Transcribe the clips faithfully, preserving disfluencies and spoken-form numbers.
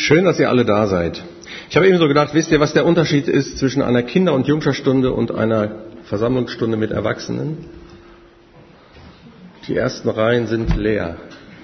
Schön, dass ihr alle da seid. Ich habe eben so gedacht, wisst ihr, was der Unterschied ist zwischen einer Kinder- und Jungscherstunde und einer Versammlungsstunde mit Erwachsenen? Die ersten Reihen sind leer.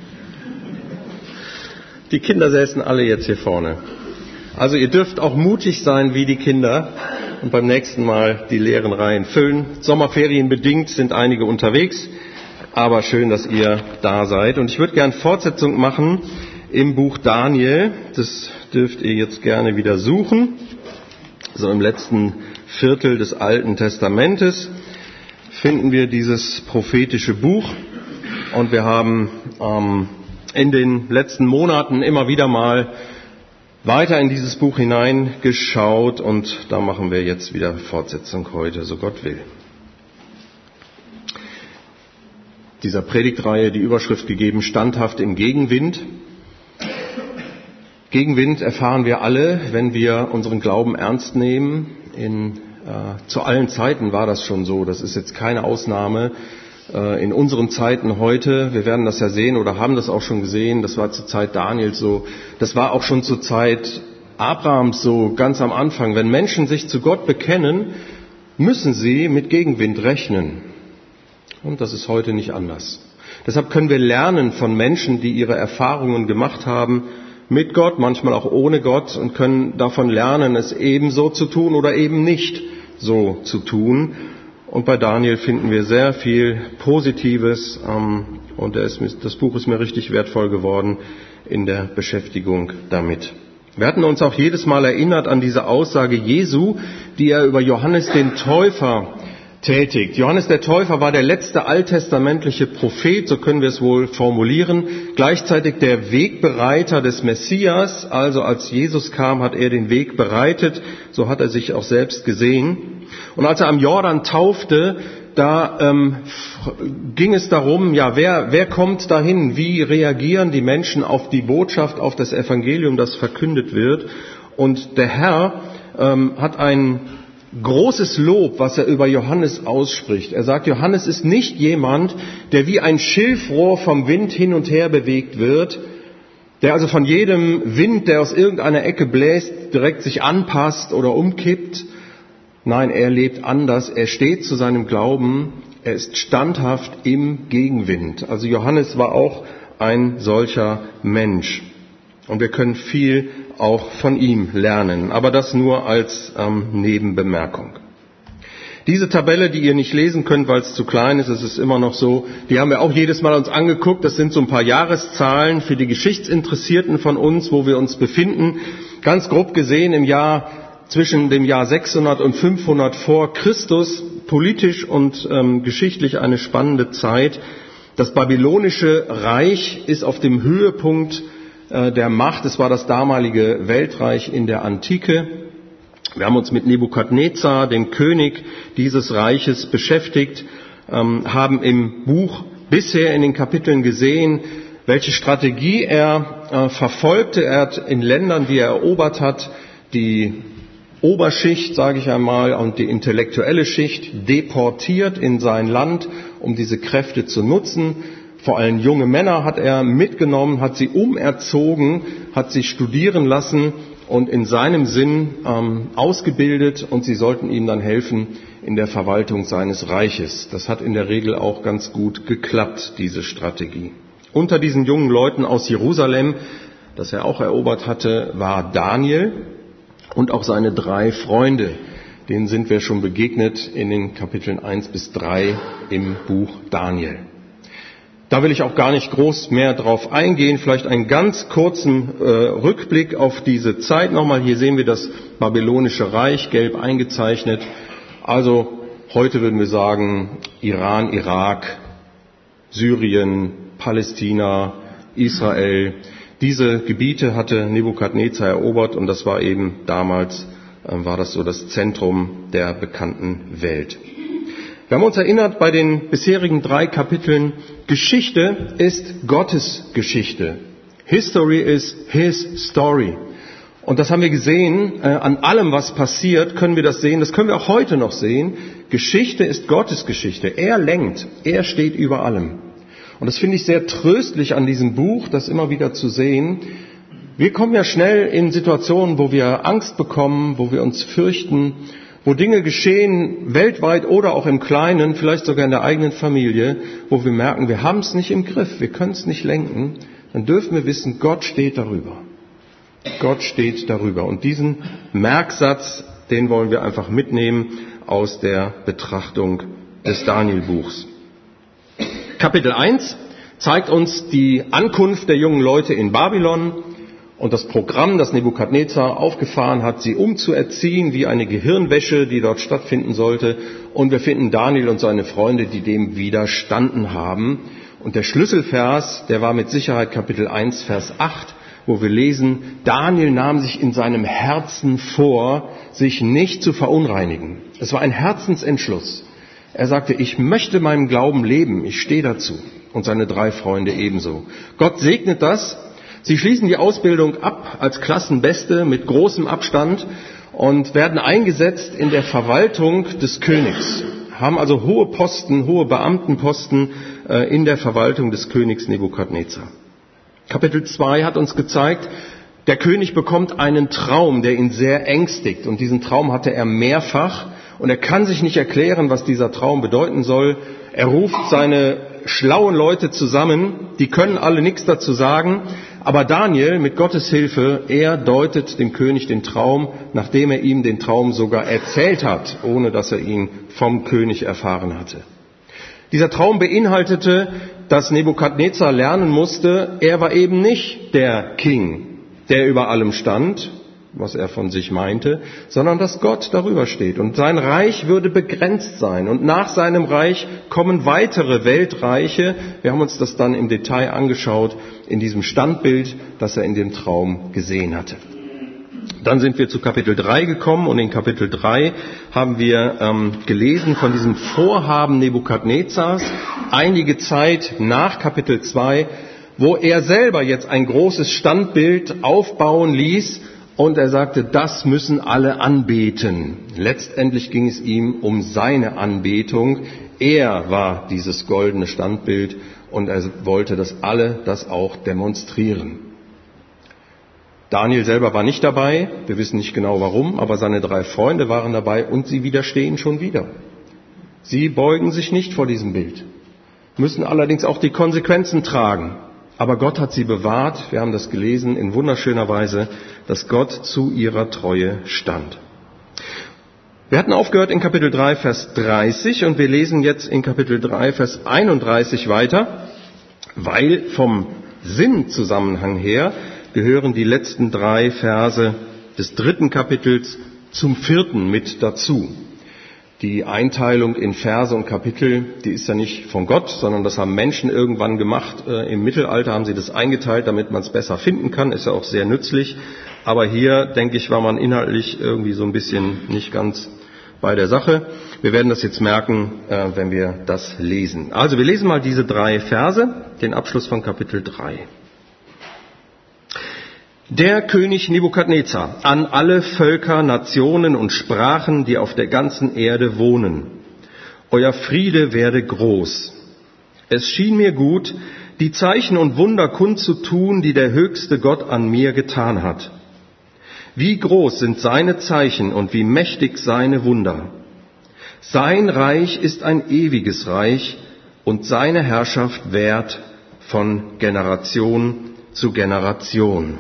Die Kinder säßen alle jetzt hier vorne. Also ihr dürft auch mutig sein wie die Kinder und beim nächsten Mal die leeren Reihen füllen. Sommerferien bedingt sind einige unterwegs, aber schön, dass ihr da seid. Und ich würde gern Fortsetzung machen im Buch Daniel. Das dürft ihr jetzt gerne wieder suchen. So im letzten Viertel des Alten Testamentes finden wir dieses prophetische Buch. Und wir haben ähm, in den letzten Monaten immer wieder mal weiter in dieses Buch hineingeschaut. Und da machen wir jetzt wieder Fortsetzung heute, so Gott will. Dieser Predigtreihe die Überschrift gegeben, standhaft im Gegenwind. Gegenwind erfahren wir alle, wenn wir unseren Glauben ernst nehmen. In, äh, zu allen Zeiten war das schon so. Das ist jetzt keine Ausnahme äh, in unseren Zeiten heute. Wir werden das ja sehen oder haben das auch schon gesehen. Das war zur Zeit Daniels so. Das war auch schon zur Zeit Abrahams so, ganz am Anfang. Wenn Menschen sich zu Gott bekennen, müssen sie mit Gegenwind rechnen. Und das ist heute nicht anders. Deshalb können wir lernen von Menschen, die ihre Erfahrungen gemacht haben, mit Gott, manchmal auch ohne Gott, und können davon lernen, es eben so zu tun oder eben nicht so zu tun. Und bei Daniel finden wir sehr viel Positives, ähm, und das Buch ist mir richtig wertvoll geworden in der Beschäftigung damit. Wir hatten uns auch jedes Mal erinnert an diese Aussage Jesu, die er über Johannes den Täufer tätigt. Johannes der Täufer war der letzte alttestamentliche Prophet, so können wir es wohl formulieren, gleichzeitig der Wegbereiter des Messias, also als Jesus kam, hat er den Weg bereitet, so hat er sich auch selbst gesehen. Und als er am Jordan taufte, da ähm, ging es darum, ja, wer, wer kommt dahin, wie reagieren die Menschen auf die Botschaft, auf das Evangelium, das verkündet wird. Und der Herr ähm, hat ein großes Lob, was er über Johannes ausspricht. Er sagt, Johannes ist nicht jemand, der wie ein Schilfrohr vom Wind hin und her bewegt wird, der also von jedem Wind, der aus irgendeiner Ecke bläst, direkt sich anpasst oder umkippt. Nein, er lebt anders. Er steht zu seinem Glauben. Er ist standhaft im Gegenwind. Also Johannes war auch ein solcher Mensch. Und wir können viel auch von ihm lernen, aber das nur als ähm, Nebenbemerkung. Diese Tabelle, die ihr nicht lesen könnt, weil es zu klein ist, es ist immer noch so, die haben wir auch jedes Mal uns angeguckt. Das sind so ein paar Jahreszahlen für die Geschichtsinteressierten von uns, wo wir uns befinden. Ganz grob gesehen im Jahr zwischen dem Jahr sechshundert und fünfhundert vor Christus, politisch und ähm, geschichtlich eine spannende Zeit. Das babylonische Reich ist auf dem Höhepunkt der Macht. Es war das damalige Weltreich in der Antike. Wir haben uns mit Nebukadnezar, dem König dieses Reiches, beschäftigt, haben im Buch bisher in den Kapiteln gesehen, welche Strategie er verfolgte. Er hat in Ländern, die er erobert hat, die Oberschicht, sage ich einmal, und die intellektuelle Schicht deportiert in sein Land, um diese Kräfte zu nutzen. Vor allem junge Männer hat er mitgenommen, hat sie umerzogen, hat sie studieren lassen und in seinem Sinn ähm, ausgebildet, und sie sollten ihm dann helfen in der Verwaltung seines Reiches. Das hat in der Regel auch ganz gut geklappt, diese Strategie. Unter diesen jungen Leuten aus Jerusalem, das er auch erobert hatte, war Daniel und auch seine drei Freunde. Denen sind wir schon begegnet in den Kapiteln eins bis drei im Buch Daniel. Da will ich auch gar nicht groß mehr drauf eingehen. Vielleicht einen ganz kurzen äh, Rückblick auf diese Zeit nochmal. Hier sehen wir das babylonische Reich, gelb eingezeichnet. Also heute würden wir sagen Iran, Irak, Syrien, Palästina, Israel. Diese Gebiete hatte Nebukadnezar erobert, und das war eben damals, äh, war das so das Zentrum der bekannten Welt. Wir haben uns erinnert bei den bisherigen drei Kapiteln, Geschichte ist Gottes Geschichte. History is His story. Und das haben wir gesehen, äh, an allem, was passiert, können wir das sehen. Das können wir auch heute noch sehen. Geschichte ist Gottes Geschichte. Er lenkt, er steht über allem. Und das finde ich sehr tröstlich an diesem Buch, das immer wieder zu sehen, Wir kommen ja schnell in Situationen, wo wir Angst bekommen, wo wir uns fürchten, wo Dinge geschehen, weltweit oder auch im Kleinen, vielleicht sogar in der eigenen Familie, wo wir merken, wir haben es nicht im Griff, wir können es nicht lenken. Dann dürfen wir wissen, Gott steht darüber. Gott steht darüber. Und diesen Merksatz, den wollen wir einfach mitnehmen aus der Betrachtung des Daniel-Buchs. Kapitel eins zeigt uns die Ankunft der jungen Leute in Babylon und das Programm, das Nebukadnezar aufgefahren hat, sie umzuerziehen, wie eine Gehirnwäsche, die dort stattfinden sollte. Und wir finden Daniel und seine Freunde, die dem widerstanden haben. Und der Schlüsselvers, der war mit Sicherheit Kapitel eins, Vers acht, wo wir lesen, Daniel nahm sich in seinem Herzen vor, sich nicht zu verunreinigen. Es war ein Herzensentschluss. Er sagte, ich möchte meinem Glauben leben, ich stehe dazu. Und seine drei Freunde ebenso. Gott segnet das. Sie schließen die Ausbildung ab als Klassenbeste mit großem Abstand und werden eingesetzt in der Verwaltung des Königs, haben also hohe Posten, hohe Beamtenposten in der Verwaltung des Königs Nebukadnezar. Kapitel zwei hat uns gezeigt, der König bekommt einen Traum, der ihn sehr ängstigt. Und diesen Traum hatte er mehrfach und er kann sich nicht erklären, was dieser Traum bedeuten soll. Er ruft seine schlauen Leute zusammen, die können alle nichts dazu sagen. Aber Daniel, mit Gottes Hilfe, er deutet dem König den Traum, nachdem er ihm den Traum sogar erzählt hat, ohne dass er ihn vom König erfahren hatte. Dieser Traum beinhaltete, dass Nebukadnezar lernen musste, er war eben nicht der King, der über allem stand, was er von sich meinte, sondern dass Gott darüber steht. Und sein Reich würde begrenzt sein. Und nach seinem Reich kommen weitere Weltreiche. Wir haben uns das dann im Detail angeschaut in diesem Standbild, das er in dem Traum gesehen hatte. Dann sind wir zu Kapitel drei gekommen und in Kapitel drei haben wir ähm, gelesen von diesem Vorhaben Nebukadnezars einige Zeit nach Kapitel zwei, wo er selber jetzt ein großes Standbild aufbauen ließ. Und er sagte, das müssen alle anbeten. Letztendlich ging es ihm um seine Anbetung. Er war dieses goldene Standbild und er wollte, dass alle das auch demonstrieren. Daniel selber war nicht dabei. Wir wissen nicht genau warum, aber seine drei Freunde waren dabei und sie widerstehen schon wieder. Sie beugen sich nicht vor diesem Bild, müssen allerdings auch die Konsequenzen tragen. Aber Gott hat sie bewahrt, wir haben das gelesen in wunderschöner Weise, dass Gott zu ihrer Treue stand. Wir hatten aufgehört in Kapitel drei, Vers dreißig und wir lesen jetzt in Kapitel drei, Vers einunddreißig weiter, weil vom Sinnzusammenhang her gehören die letzten drei Verse des dritten Kapitels zum vierten mit dazu. Die Einteilung in Verse und Kapitel, die ist ja nicht von Gott, sondern das haben Menschen irgendwann gemacht. Im Mittelalter haben sie das eingeteilt, damit man es besser finden kann. Ist ja auch sehr nützlich. Aber hier, denke ich, war man inhaltlich irgendwie so ein bisschen nicht ganz bei der Sache. Wir werden das jetzt merken, wenn wir das lesen. Also wir lesen mal diese drei Verse, den Abschluss von Kapitel drei. Der König Nebukadnezar an alle Völker, Nationen und Sprachen, die auf der ganzen Erde wohnen. Euer Friede werde groß. Es schien mir gut, die Zeichen und Wunder kundzutun, die der höchste Gott an mir getan hat. Wie groß sind seine Zeichen und wie mächtig seine Wunder. Sein Reich ist ein ewiges Reich und seine Herrschaft währt von Generation zu Generation.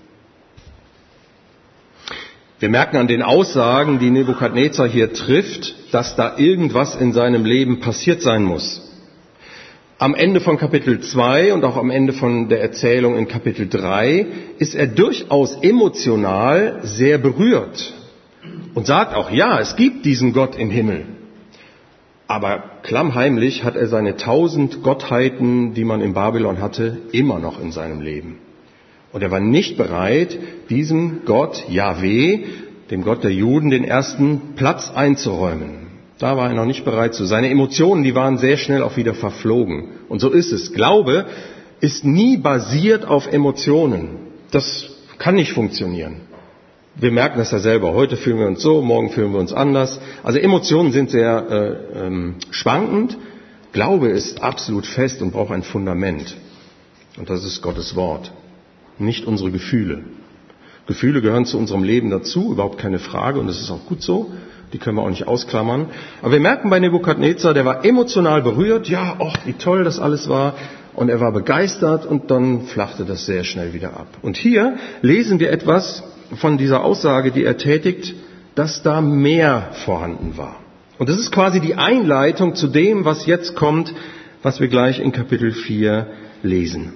Wir merken an den Aussagen, die Nebukadnezar hier trifft, dass da irgendwas in seinem Leben passiert sein muss. Am Ende von Kapitel zwei und auch am Ende von der Erzählung in Kapitel drei ist er durchaus emotional sehr berührt und sagt auch, ja, es gibt diesen Gott im Himmel. Aber klammheimlich hat er seine tausend Gottheiten, die man in Babylon hatte, immer noch in seinem Leben. Und er war nicht bereit, diesem Gott, Jahwe, dem Gott der Juden, den ersten Platz einzuräumen. Da war er noch nicht bereit zu. Seine Emotionen, die waren sehr schnell auch wieder verflogen. Und so ist es. Glaube ist nie basiert auf Emotionen. Das kann nicht funktionieren. Wir merken das ja selber. Heute fühlen wir uns so, morgen fühlen wir uns anders. Also Emotionen sind sehr äh, ähm, schwankend. Glaube ist absolut fest und braucht ein Fundament. Und das ist Gottes Wort. nicht unsere Gefühle. Gefühle gehören zu unserem Leben dazu, überhaupt keine Frage, und das ist auch gut so. Die können wir auch nicht ausklammern. Aber wir merken bei Nebukadnezar, der war emotional berührt. Ja, ach, wie toll das alles war. Und er war begeistert und dann flachte das sehr schnell wieder ab. Und hier lesen wir etwas von dieser Aussage, die er tätigt, dass da mehr vorhanden war. Und das ist quasi die Einleitung zu dem, was jetzt kommt, was wir gleich in Kapitel vier lesen.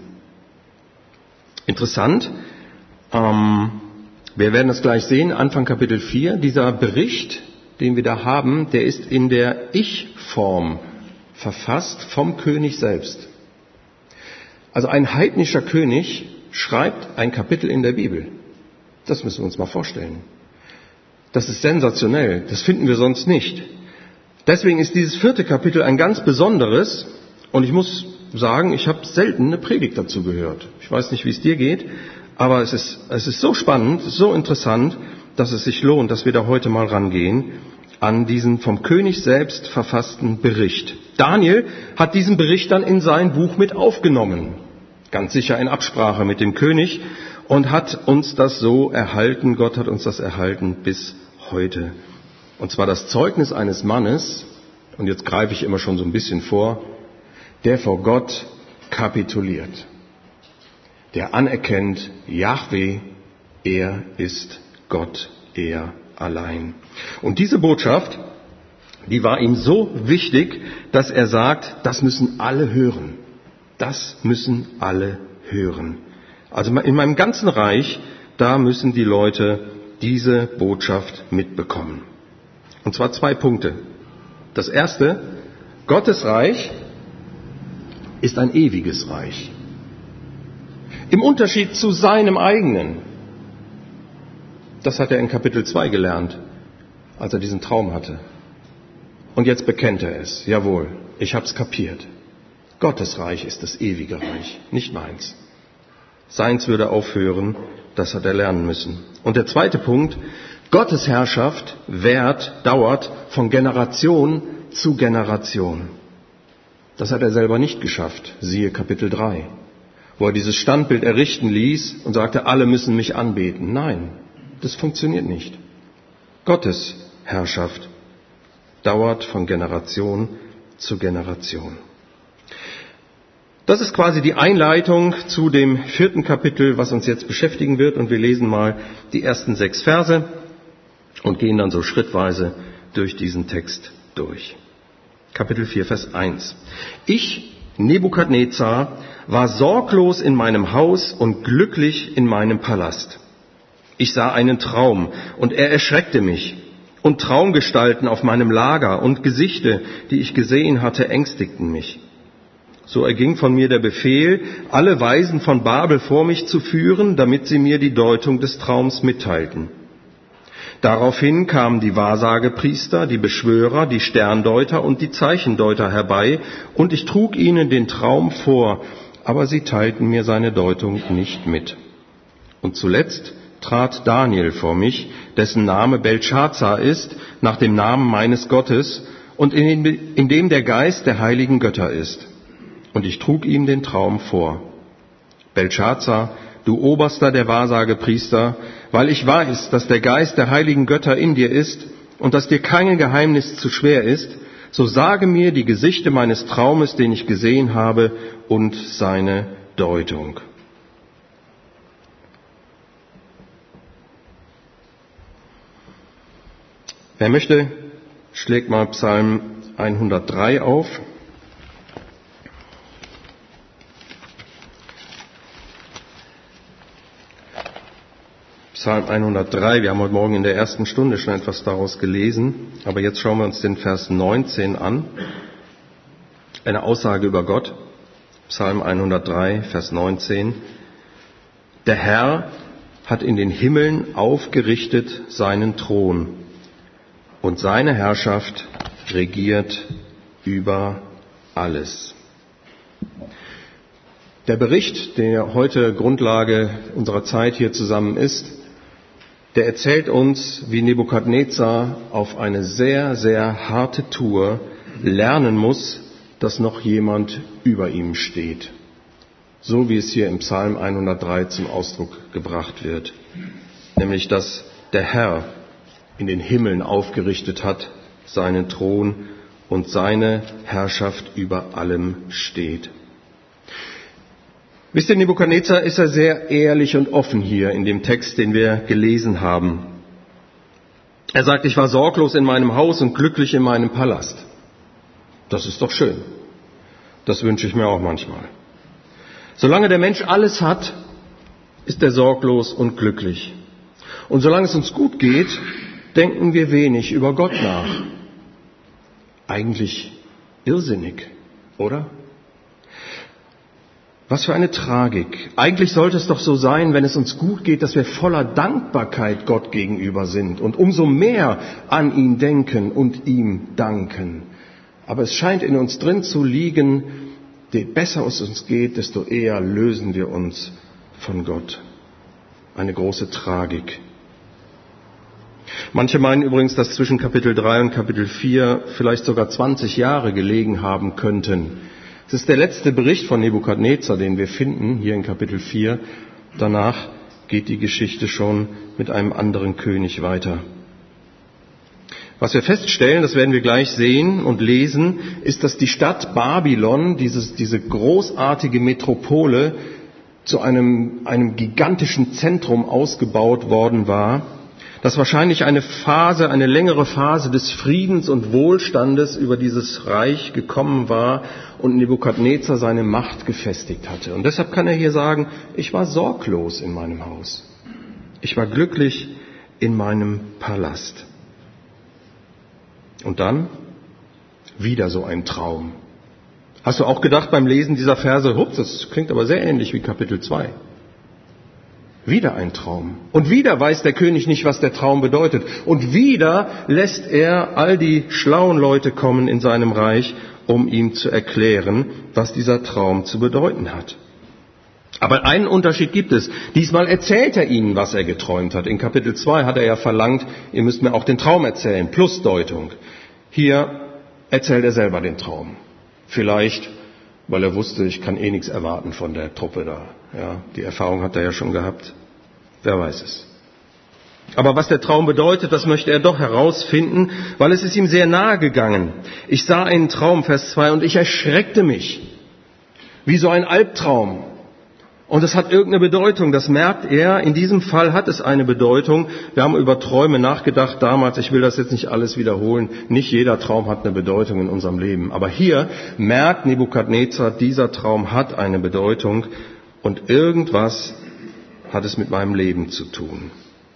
Interessant. Ähm, wir werden das gleich sehen, Anfang Kapitel vier. Dieser Bericht, den wir da haben, der ist in der Ich-Form verfasst vom König selbst. Also ein heidnischer König schreibt ein Kapitel in der Bibel. Das müssen wir uns mal vorstellen. Das ist sensationell. Das finden wir sonst nicht. Deswegen ist dieses vierte Kapitel ein ganz besonderes. Und ich muss sagen, ich habe selten eine Predigt dazu gehört. Ich weiß nicht, wie es dir geht, aber es ist, es ist so spannend, so interessant, dass es sich lohnt, dass wir da heute mal rangehen an diesen vom König selbst verfassten Bericht. Daniel hat diesen Bericht dann in sein Buch mit aufgenommen, ganz sicher in Absprache mit dem König, und hat uns das so erhalten, Gott hat uns das erhalten bis heute. Und zwar das Zeugnis eines Mannes, und jetzt greife ich immer schon so ein bisschen vor, der vor Gott kapituliert, der anerkennt, Jahwe, er ist Gott, er allein. Und diese Botschaft, die war ihm so wichtig, dass er sagt, das müssen alle hören. Das müssen alle hören. Also in meinem ganzen Reich, da müssen die Leute diese Botschaft mitbekommen. Und zwar zwei Punkte. Das erste, Gottes Reich ist ein ewiges Reich. Im Unterschied zu seinem eigenen. Das hat er in Kapitel zwei gelernt, als er diesen Traum hatte. Und jetzt bekennt er es. Jawohl, ich hab's kapiert. Gottes Reich ist das ewige Reich, nicht meins. Seins würde aufhören, das hat er lernen müssen. Und der zweite Punkt, Gottes Herrschaft währt, dauert von Generation zu Generation. Das hat er selber nicht geschafft, siehe Kapitel drei, wo er dieses Standbild errichten ließ und sagte, alle müssen mich anbeten. Nein, das funktioniert nicht. Gottes Herrschaft dauert von Generation zu Generation. Das ist quasi die Einleitung zu dem vierten Kapitel, was uns jetzt beschäftigen wird. Und wir lesen mal die ersten sechs Verse und gehen dann so schrittweise durch diesen Text durch. Kapitel vier, Vers eins. Ich, Nebukadnezar, war sorglos in meinem Haus und glücklich in meinem Palast. Ich sah einen Traum und er erschreckte mich. Und Traumgestalten auf meinem Lager und Gesichte, die ich gesehen hatte, ängstigten mich. So erging von mir der Befehl, alle Weisen von Babel vor mich zu führen, damit sie mir die Deutung des Traums mitteilten. Daraufhin kamen die Wahrsagepriester, die Beschwörer, die Sterndeuter und die Zeichendeuter herbei, und ich trug ihnen den Traum vor, aber sie teilten mir seine Deutung nicht mit. Und zuletzt trat Daniel vor mich, dessen Name Beltschazar ist, nach dem Namen meines Gottes, und in, in dem der Geist der heiligen Götter ist. Und ich trug ihm den Traum vor. Beltschazar, du Oberster der Wahrsagepriester, weil ich weiß, dass der Geist der heiligen Götter in dir ist und dass dir kein Geheimnis zu schwer ist, so sage mir die Gesichte meines Traumes, den ich gesehen habe, und seine Deutung. Wer möchte, schlägt mal Psalm hundertdrei auf. Psalm hundertdrei, wir haben heute Morgen in der ersten Stunde schon etwas daraus gelesen, aber jetzt schauen wir uns den Vers neunzehn an. Eine Aussage über Gott. Psalm hundertdrei, Vers neunzehn. Der Herr hat in den Himmeln aufgerichtet seinen Thron und seine Herrschaft regiert über alles. Der Bericht, der heute Grundlage unserer Zeit hier zusammen ist, der erzählt uns, wie Nebukadnezar auf eine sehr, sehr harte Tour lernen muss, dass noch jemand über ihm steht. so wie es hier im Psalm hundertdrei zum Ausdruck gebracht wird, nämlich dass der Herr in den Himmeln aufgerichtet hat seinen Thron und seine Herrschaft über allem steht. Wisst ihr, Nebukadnezar ist er sehr ehrlich und offen hier in dem Text, den wir gelesen haben. Er sagt, ich war sorglos in meinem Haus und glücklich in meinem Palast. Das ist doch schön. Das wünsche ich mir auch manchmal. Solange der Mensch alles hat, ist er sorglos und glücklich. Und solange es uns gut geht, denken wir wenig über Gott nach. Eigentlich irrsinnig, oder? Was für eine Tragik. Eigentlich sollte es doch so sein, wenn es uns gut geht, dass wir voller Dankbarkeit Gott gegenüber sind und umso mehr an ihn denken und ihm danken. Aber es scheint in uns drin zu liegen, je besser es uns geht, desto eher lösen wir uns von Gott. Eine große Tragik. Manche meinen übrigens, dass zwischen Kapitel drei und Kapitel vier vielleicht sogar zwanzig Jahre gelegen haben könnten. Es ist der letzte Bericht von Nebukadnezar, den wir finden, hier in Kapitel vier. Danach geht die Geschichte schon mit einem anderen König weiter. Was wir feststellen, das werden wir gleich sehen und lesen, ist, dass die Stadt Babylon, dieses, diese großartige Metropole, zu einem, einem gigantischen Zentrum ausgebaut worden war, dass wahrscheinlich eine Phase, eine längere Phase des Friedens und Wohlstandes über dieses Reich gekommen war und Nebukadnezar seine Macht gefestigt hatte. Und deshalb kann er hier sagen, ich war sorglos in meinem Haus. Ich war glücklich in meinem Palast. Und dann wieder so ein Traum. Hast du auch gedacht beim Lesen dieser Verse, ups, das klingt aber sehr ähnlich wie Kapitel zwei. Wieder ein Traum. Und wieder weiß der König nicht, was der Traum bedeutet. Und wieder lässt er all die schlauen Leute kommen in seinem Reich, um ihm zu erklären, was dieser Traum zu bedeuten hat. Aber einen Unterschied gibt es. Diesmal erzählt er ihnen, was er geträumt hat. In Kapitel zwei hat er ja verlangt, ihr müsst mir auch den Traum erzählen, plus Deutung. Hier erzählt er selber den Traum. Vielleicht, weil er wusste, ich kann eh nichts erwarten von der Truppe da. Ja, die Erfahrung hat er ja schon gehabt. Wer weiß es. Aber was der Traum bedeutet, das möchte er doch herausfinden, weil es ist ihm sehr nahe gegangen. Ich sah einen Traum, Vers zwei, und ich erschreckte mich. Wie so ein Albtraum. Und es hat irgendeine Bedeutung, das merkt er. In diesem Fall hat es eine Bedeutung. Wir haben über Träume nachgedacht damals. Ich will das jetzt nicht alles wiederholen. Nicht jeder Traum hat eine Bedeutung in unserem Leben. Aber hier merkt Nebukadnezar, dieser Traum hat eine Bedeutung. Und irgendwas hat es mit meinem Leben zu tun.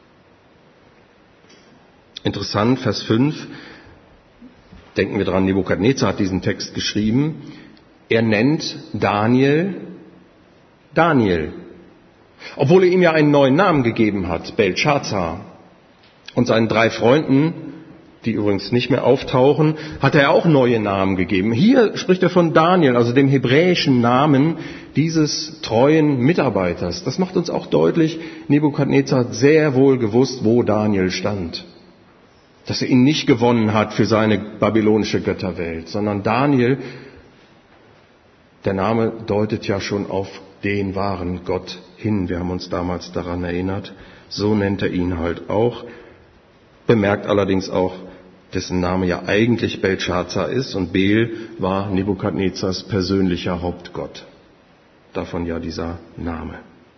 Interessant, Vers fünf. Denken wir dran, Nebukadnezar hat diesen Text geschrieben. Er nennt Daniel Daniel, obwohl er ihm ja einen neuen Namen gegeben hat, Beltschazar. Und seinen drei Freunden, die übrigens nicht mehr auftauchen, hat er auch neue Namen gegeben. Hier spricht er von Daniel, also dem hebräischen Namen dieses treuen Mitarbeiters. Das macht uns auch deutlich, Nebukadnezar hat sehr wohl gewusst, wo Daniel stand. Dass er ihn nicht gewonnen hat für seine babylonische Götterwelt, sondern Daniel, der Name deutet ja schon auf den wahren Gott hin. Wir haben uns damals daran erinnert. So nennt er ihn halt auch. Bemerkt allerdings auch, dessen Name ja eigentlich Beltschazar ist und Bel war Nebukadnezars persönlicher Hauptgott. Davon ja dieser Name.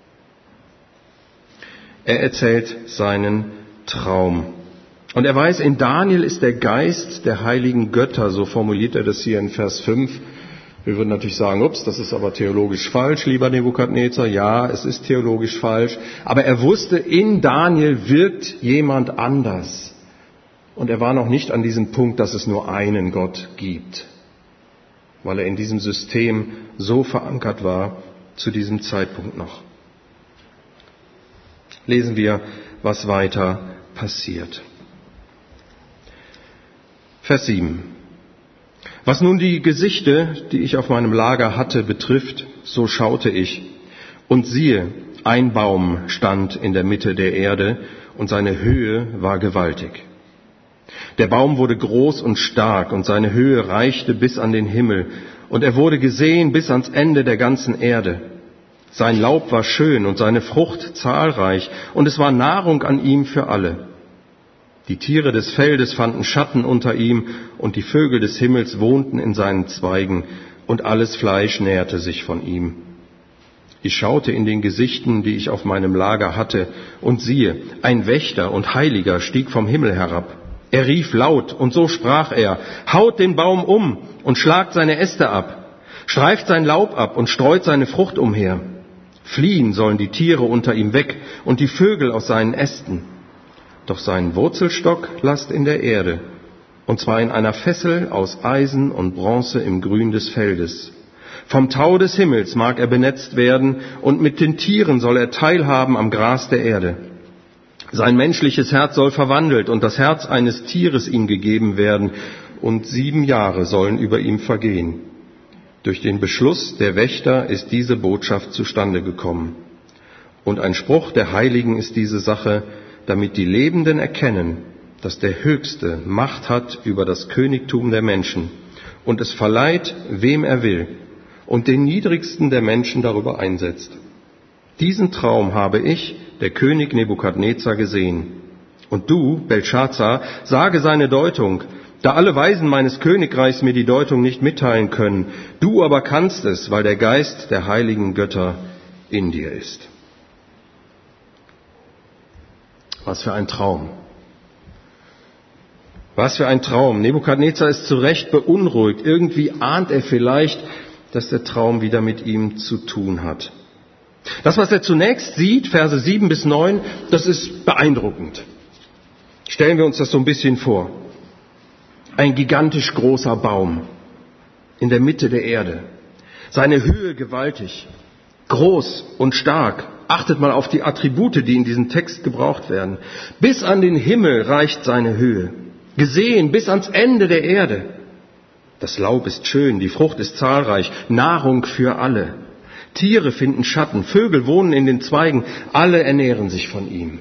Er erzählt seinen Traum. Und er weiß, in Daniel ist der Geist der heiligen Götter, so formuliert er das hier in Vers fünf. Wir würden natürlich sagen, ups, das ist aber theologisch falsch, lieber Nebukadnezar. Ja, es ist theologisch falsch. Aber er wusste, in Daniel wirkt jemand anders. Und er war noch nicht an diesem Punkt, dass es nur einen Gott gibt. Weil er in diesem System so verankert war, zu diesem Zeitpunkt noch. Lesen wir, was weiter passiert. Vers sieben. Was nun die Gesichte, die ich auf meinem Lager hatte, betrifft, so schaute ich, und siehe, ein Baum stand in der Mitte der Erde, und seine Höhe war gewaltig. Der Baum wurde groß und stark, und seine Höhe reichte bis an den Himmel, und er wurde gesehen bis ans Ende der ganzen Erde. Sein Laub war schön und seine Frucht zahlreich, und es war Nahrung an ihm für alle. Die Tiere des Feldes fanden Schatten unter ihm, und die Vögel des Himmels wohnten in seinen Zweigen, und alles Fleisch nährte sich von ihm. Ich schaute in den Gesichten, die ich auf meinem Lager hatte, und siehe, ein Wächter und Heiliger stieg vom Himmel herab. Er rief laut, und so sprach er: Haut den Baum um und schlagt seine Äste ab, streift sein Laub ab und streut seine Frucht umher. Fliehen sollen die Tiere unter ihm weg und die Vögel aus seinen Ästen. Doch seinen Wurzelstock lasst in der Erde, und zwar in einer Fessel aus Eisen und Bronze im Grün des Feldes. Vom Tau des Himmels mag er benetzt werden, und mit den Tieren soll er teilhaben am Gras der Erde. Sein menschliches Herz soll verwandelt und das Herz eines Tieres ihm gegeben werden, und sieben Jahre sollen über ihm vergehen. Durch den Beschluss der Wächter ist diese Botschaft zustande gekommen. Und ein Spruch der Heiligen ist diese Sache, damit die Lebenden erkennen, dass der Höchste Macht hat über das Königtum der Menschen und es verleiht, wem er will, und den Niedrigsten der Menschen darüber einsetzt. Diesen Traum habe ich, der König Nebukadnezar, gesehen. Und du, Belshazzar, sage seine Deutung, da alle Weisen meines Königreichs mir die Deutung nicht mitteilen können. Du aber kannst es, weil der Geist der heiligen Götter in dir ist. Was für ein Traum. Was für ein Traum. Nebukadnezar ist zu Recht beunruhigt. Irgendwie ahnt er vielleicht, dass der Traum wieder mit ihm zu tun hat. Das, was er zunächst sieht, Verse sieben bis neun, das ist beeindruckend. Stellen wir uns das so ein bisschen vor. Ein gigantisch großer Baum in der Mitte der Erde. Seine Höhe gewaltig, groß und stark. Achtet mal auf die Attribute, die in diesem Text gebraucht werden. Bis an den Himmel reicht seine Höhe. Gesehen bis ans Ende der Erde. Das Laub ist schön, die Frucht ist zahlreich, Nahrung für alle. Tiere finden Schatten, Vögel wohnen in den Zweigen, alle ernähren sich von ihm.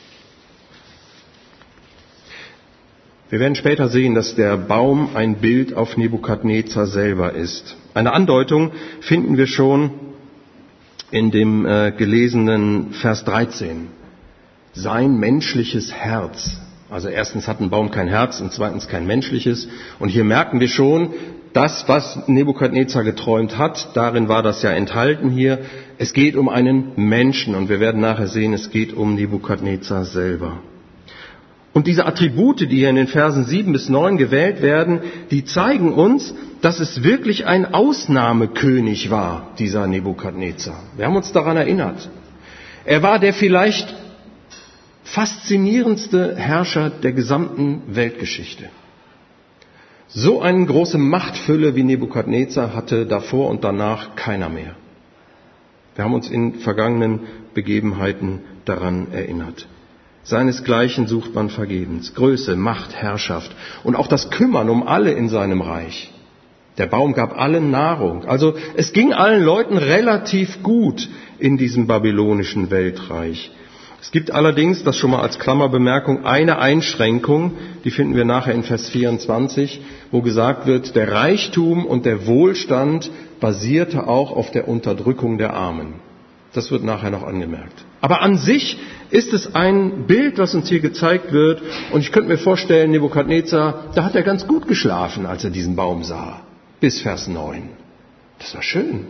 Wir werden später sehen, dass der Baum ein Bild auf Nebukadnezar selber ist. Eine Andeutung finden wir schon in dem äh, gelesenen Vers dreizehn. Sein menschliches Herz. Also erstens hat ein Baum kein Herz und zweitens kein menschliches. Und hier merken wir schon, das, was Nebukadnezar geträumt hat, darin war das ja enthalten hier. Es geht um einen Menschen und wir werden nachher sehen, es geht um Nebukadnezar selber. Und diese Attribute, die hier in den Versen sieben bis neun gewählt werden, die zeigen uns, dass es wirklich ein Ausnahmekönig war, dieser Nebukadnezar. Wir haben uns daran erinnert. Er war der vielleicht faszinierendste Herrscher der gesamten Weltgeschichte. So eine große Machtfülle wie Nebukadnezar hatte davor und danach keiner mehr. Wir haben uns in vergangenen Begebenheiten daran erinnert. Seinesgleichen sucht man vergebens. Größe, Macht, Herrschaft und auch das Kümmern um alle in seinem Reich. Der Baum gab allen Nahrung. Also es ging allen Leuten relativ gut in diesem babylonischen Weltreich. Es gibt allerdings, das schon mal als Klammerbemerkung, eine Einschränkung, die finden wir nachher in Vers vierundzwanzig, wo gesagt wird, der Reichtum und der Wohlstand basierte auch auf der Unterdrückung der Armen. Das wird nachher noch angemerkt. Aber an sich ist es ein Bild, was uns hier gezeigt wird. Und ich könnte mir vorstellen, Nebukadnezar, da hat er ganz gut geschlafen, als er diesen Baum sah. Bis Vers neun. Das war schön.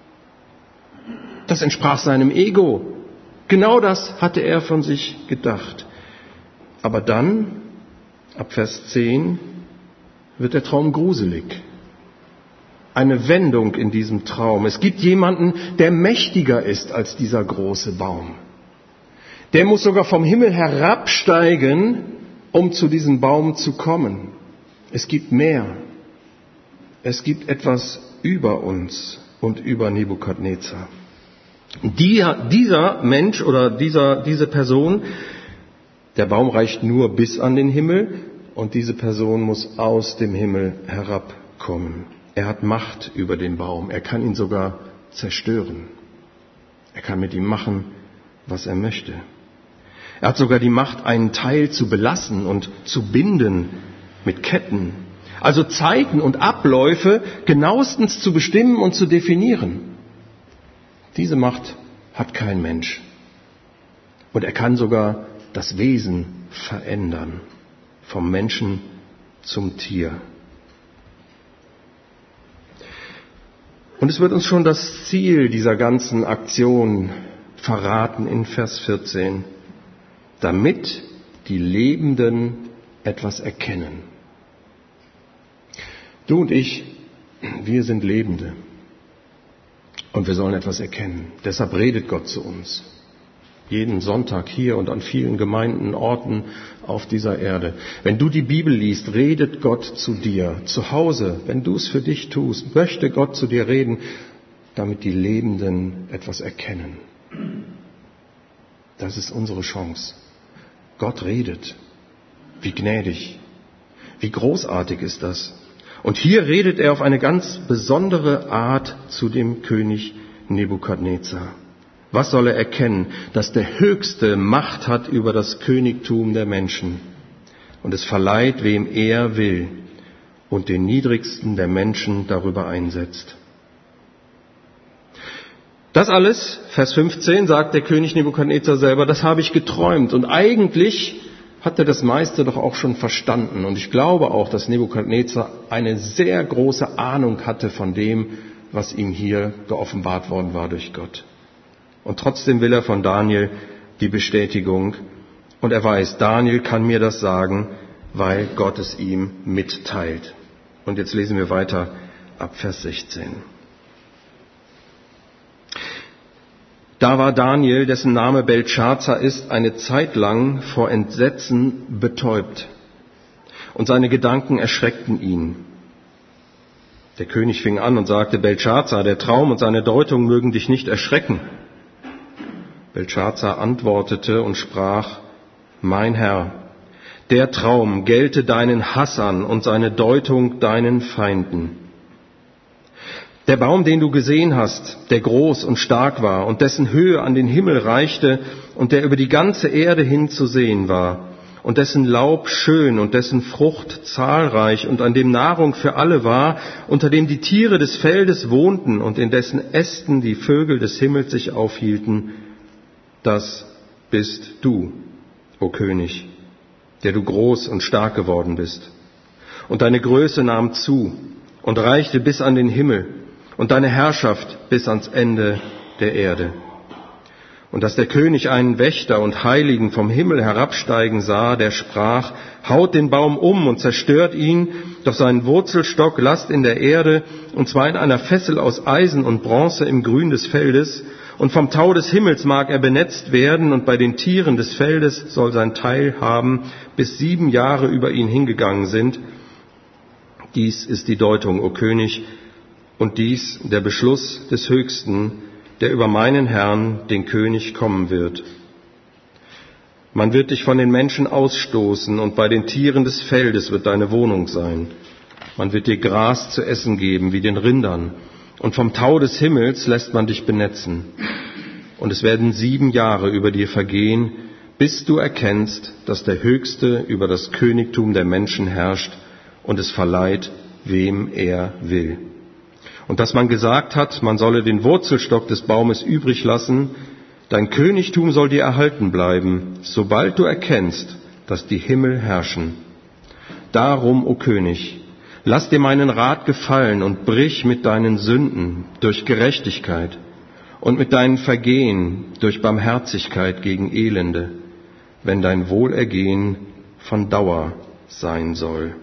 Das entsprach seinem Ego. Genau das hatte er von sich gedacht. Aber dann, ab Vers zehn, wird der Traum gruselig. Eine Wendung in diesem Traum. Es gibt jemanden, der mächtiger ist als dieser große Baum. Der muss sogar vom Himmel herabsteigen, um zu diesem Baum zu kommen. Es gibt mehr. Es gibt etwas über uns und über Nebukadnezar. Die, dieser Mensch oder dieser, diese Person, der Baum reicht nur bis an den Himmel und diese Person muss aus dem Himmel herabkommen. Er hat Macht über den Baum. Er kann ihn sogar zerstören. Er kann mit ihm machen, was er möchte. Er hat sogar die Macht, einen Teil zu belassen und zu binden mit Ketten. Also Zeiten und Abläufe genauestens zu bestimmen und zu definieren. Diese Macht hat kein Mensch. Und er kann sogar das Wesen verändern, vom Menschen zum Tier. Und es wird uns schon das Ziel dieser ganzen Aktion verraten in Vers vierzehn, damit die Lebenden etwas erkennen. Du und ich, wir sind Lebende und wir sollen etwas erkennen. Deshalb redet Gott zu uns. Jeden Sonntag hier und an vielen Gemeinden, Orten auf dieser Erde. Wenn du die Bibel liest, redet Gott zu dir. Zu Hause, wenn du es für dich tust, möchte Gott zu dir reden, damit die Lebenden etwas erkennen. Das ist unsere Chance. Gott redet. Wie gnädig, wie großartig ist das. Und hier redet er auf eine ganz besondere Art zu dem König Nebukadnezar. Was soll er erkennen? Dass der Höchste Macht hat über das Königtum der Menschen und es verleiht, wem er will und den Niedrigsten der Menschen darüber einsetzt. Das alles, Vers fünfzehn, sagt der König Nebukadnezar selber, das habe ich geträumt. Und eigentlich hat er das meiste doch auch schon verstanden. Und ich glaube auch, dass Nebukadnezar eine sehr große Ahnung hatte von dem, was ihm hier geoffenbart worden war durch Gott. Und trotzdem will er von Daniel die Bestätigung. Und er weiß, Daniel kann mir das sagen, weil Gott es ihm mitteilt. Und jetzt lesen wir weiter ab Vers sechzehn. Da war Daniel, dessen Name Beltschazar ist, eine Zeit lang vor Entsetzen betäubt. Und seine Gedanken erschreckten ihn. Der König fing an und sagte, Beltschazar, der Traum und seine Deutung mögen dich nicht erschrecken. Beltschazar antwortete und sprach, mein Herr, der Traum gelte deinen Hassern und seine Deutung deinen Feinden. Der Baum, den du gesehen hast, der groß und stark war und dessen Höhe an den Himmel reichte und der über die ganze Erde hin zu sehen war und dessen Laub schön und dessen Frucht zahlreich und an dem Nahrung für alle war, unter dem die Tiere des Feldes wohnten und in dessen Ästen die Vögel des Himmels sich aufhielten, das bist du, o König, der du groß und stark geworden bist. Und deine Größe nahm zu und reichte bis an den Himmel und deine Herrschaft bis ans Ende der Erde. Und dass der König einen Wächter und Heiligen vom Himmel herabsteigen sah, der sprach, haut den Baum um und zerstört ihn, doch seinen Wurzelstock lasst in der Erde, und zwar in einer Fessel aus Eisen und Bronze im Grün des Feldes, und vom Tau des Himmels mag er benetzt werden, und bei den Tieren des Feldes soll sein Teil haben, bis sieben Jahre über ihn hingegangen sind. Dies ist die Deutung, o König, und dies der Beschluss des Höchsten, der über meinen Herrn, den König, kommen wird. Man wird dich von den Menschen ausstoßen, und bei den Tieren des Feldes wird deine Wohnung sein. Man wird dir Gras zu essen geben, wie den Rindern, und vom Tau des Himmels lässt man dich benetzen. Und es werden sieben Jahre über dir vergehen, bis du erkennst, dass der Höchste über das Königtum der Menschen herrscht und es verleiht, wem er will. Und dass man gesagt hat, man solle den Wurzelstock des Baumes übrig lassen, dein Königtum soll dir erhalten bleiben, sobald du erkennst, dass die Himmel herrschen. Darum, o König, lass dir meinen Rat gefallen und brich mit deinen Sünden durch Gerechtigkeit und mit deinen Vergehen durch Barmherzigkeit gegen Elende, wenn dein Wohlergehen von Dauer sein soll.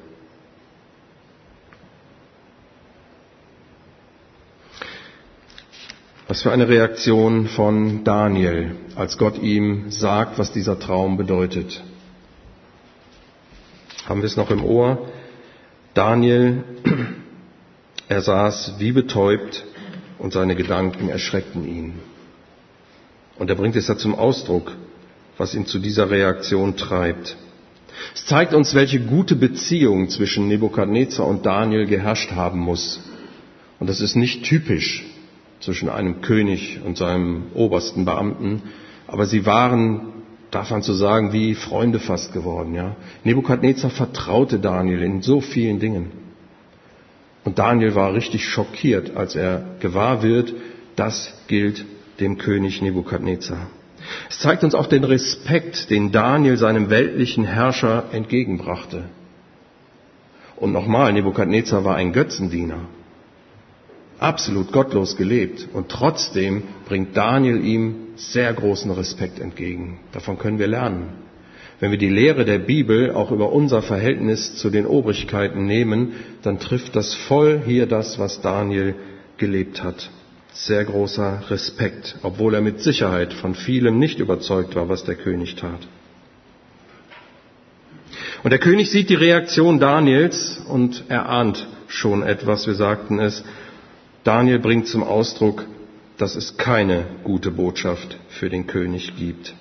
Was für eine Reaktion von Daniel, als Gott ihm sagt, was dieser Traum bedeutet. Haben wir es noch im Ohr? Daniel, er saß wie betäubt und seine Gedanken erschreckten ihn. Und er bringt es ja zum Ausdruck, was ihn zu dieser Reaktion treibt. Es zeigt uns, welche gute Beziehung zwischen Nebukadnezar und Daniel geherrscht haben muss. Und das ist nicht typisch zwischen einem König und seinem obersten Beamten, aber sie waren, darf man so sagen, wie Freunde fast geworden. Ja? Nebukadnezar vertraute Daniel in so vielen Dingen. Und Daniel war richtig schockiert, als er gewahr wird, das gilt dem König Nebukadnezar. Es zeigt uns auch den Respekt, den Daniel seinem weltlichen Herrscher entgegenbrachte. Und nochmal, Nebukadnezar war ein Götzendiener, absolut gottlos gelebt. Und trotzdem bringt Daniel ihm sehr großen Respekt entgegen. Davon können wir lernen. Wenn wir die Lehre der Bibel auch über unser Verhältnis zu den Obrigkeiten nehmen, dann trifft das voll hier das, was Daniel gelebt hat. Sehr großer Respekt, obwohl er mit Sicherheit von vielem nicht überzeugt war, was der König tat. Und der König sieht die Reaktion Daniels und er ahnt schon etwas, wir sagten es. Daniel bringt zum Ausdruck, dass es keine gute Botschaft für den König gibt.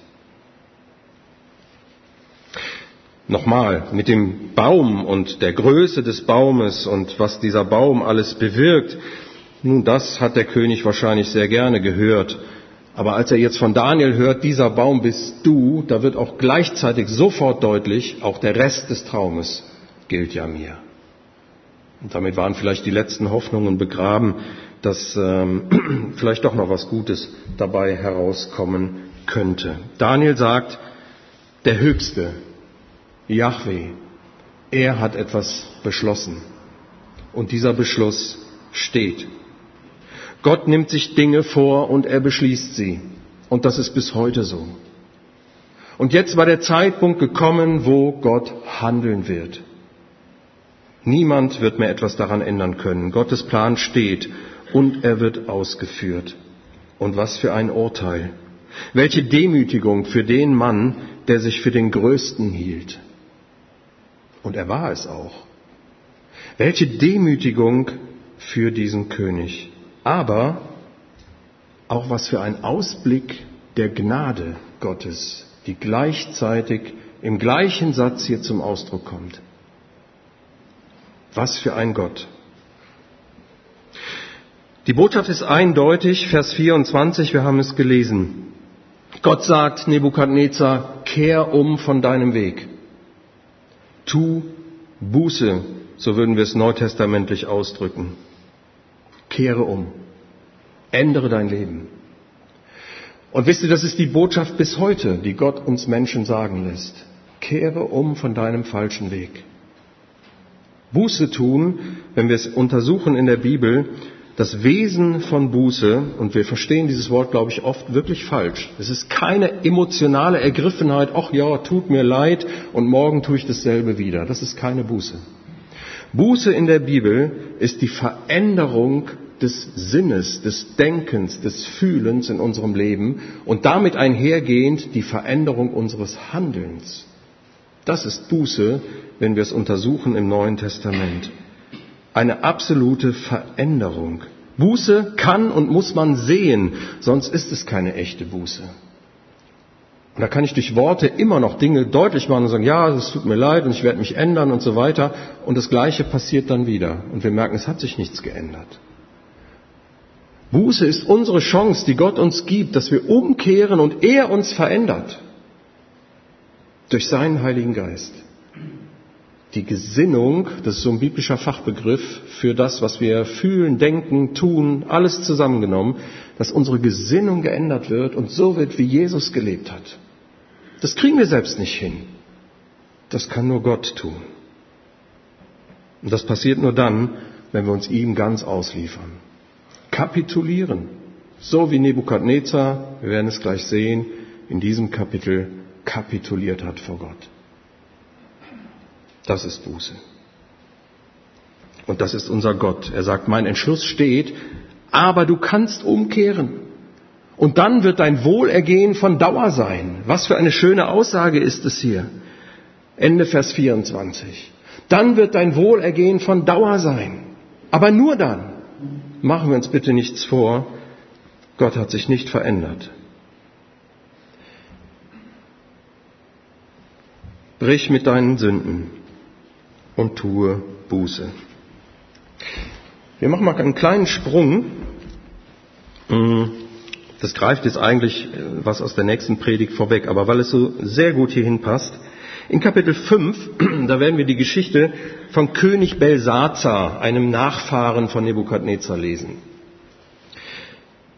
Nochmal, mit dem Baum und der Größe des Baumes und was dieser Baum alles bewirkt, nun, das hat der König wahrscheinlich sehr gerne gehört. Aber als er jetzt von Daniel hört, dieser Baum bist du, da wird auch gleichzeitig sofort deutlich, auch der Rest des Traumes gilt ja mir. Und damit waren vielleicht die letzten Hoffnungen begraben, dass ähm, vielleicht doch noch was Gutes dabei herauskommen könnte. Daniel sagt, der Höchste, Jahwe, er hat etwas beschlossen. Und dieser Beschluss steht. Gott nimmt sich Dinge vor und er beschließt sie. Und das ist bis heute so. Und jetzt war der Zeitpunkt gekommen, wo Gott handeln wird. Niemand wird mehr etwas daran ändern können. Gottes Plan steht und er wird ausgeführt. Und was für ein Urteil. Welche Demütigung für den Mann, der sich für den Größten hielt. Und er war es auch. Welche Demütigung für diesen König. Aber auch was für ein Ausblick der Gnade Gottes, die gleichzeitig im gleichen Satz hier zum Ausdruck kommt. Was für ein Gott. Die Botschaft ist eindeutig, Vers vierundzwanzig, wir haben es gelesen. Gott sagt Nebukadnezar, kehr um von deinem Weg. Tu Buße, so würden wir es neutestamentlich ausdrücken. Kehre um. Ändere dein Leben. Und wisst ihr, das ist die Botschaft bis heute, die Gott uns Menschen sagen lässt. Kehre um von deinem falschen Weg. Buße tun, wenn wir es untersuchen in der Bibel, das Wesen von Buße, und wir verstehen dieses Wort, glaube ich, oft wirklich falsch. Es ist keine emotionale Ergriffenheit, ach ja, tut mir leid und morgen tue ich dasselbe wieder. Das ist keine Buße. Buße in der Bibel ist die Veränderung des Sinnes, des Denkens, des Fühlens in unserem Leben und damit einhergehend die Veränderung unseres Handelns. Das ist Buße, wenn wir es untersuchen im Neuen Testament. Eine absolute Veränderung. Buße kann und muss man sehen, sonst ist es keine echte Buße. Und da kann ich durch Worte immer noch Dinge deutlich machen und sagen, ja, es tut mir leid und ich werde mich ändern und so weiter. Und das Gleiche passiert dann wieder. Und wir merken, es hat sich nichts geändert. Buße ist unsere Chance, die Gott uns gibt, dass wir umkehren und er uns verändert. Durch seinen Heiligen Geist. Die Gesinnung, das ist so ein biblischer Fachbegriff für das, was wir fühlen, denken, tun, alles zusammengenommen, dass unsere Gesinnung geändert wird und so wird, wie Jesus gelebt hat. Das kriegen wir selbst nicht hin. Das kann nur Gott tun. Und das passiert nur dann, wenn wir uns ihm ganz ausliefern. Kapitulieren. So wie Nebukadnezar, wir werden es gleich sehen, in diesem Kapitel kapituliert hat vor Gott. Das ist Buße. Und das ist unser Gott. Er sagt, mein Entschluss steht, aber du kannst umkehren. Und dann wird dein Wohlergehen von Dauer sein. Was für eine schöne Aussage ist es hier. Ende Vers vierundzwanzig. Dann wird dein Wohlergehen von Dauer sein. Aber nur dann. Machen wir uns bitte nichts vor. Gott hat sich nicht verändert. Brich mit deinen Sünden und tue Buße. Wir machen mal einen kleinen Sprung. Das greift jetzt eigentlich was aus der nächsten Predigt vorweg, aber weil es so sehr gut hierhin passt. In Kapitel fünf, da werden wir die Geschichte von König Belsazar, einem Nachfahren von Nebukadnezar, lesen.